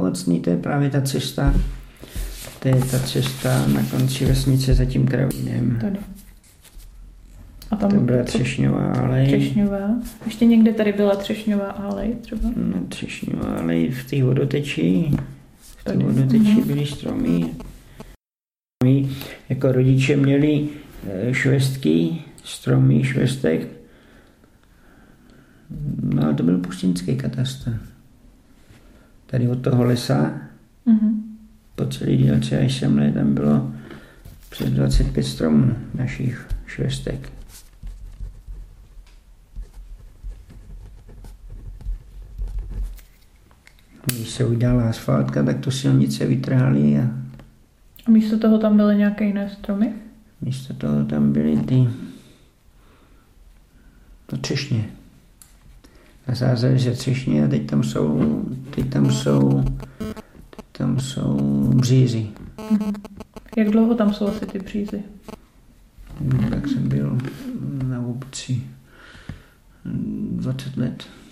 ovocný, to je právě ta cesta. To je ta cesta na konci vesnice za tím kravínem. Tady. A tam to byla Třešňová alej. Třešňová. Ještě někde tady byla Třešňová alej třeba? No, Třešňová alej v té vodoteči. V té vodoteči byly stromy. Jako rodiče měli švestky, stromy, švestek. No ale to byl pustinský katastr. Tady od toho lesa, po celý dílce až semhle, tam bylo přes 25 stromů našich švestek. Když se udělala asfaltka, tak to silnice vytrhali a místo toho tam byly nějaké jiné stromy? Místo toho tam byly ty třešně. Nasázeli se třešně a teď tam jsou břízy. Jak dlouho tam jsou asi ty břízy? Tak jsem byl na obci 20 let.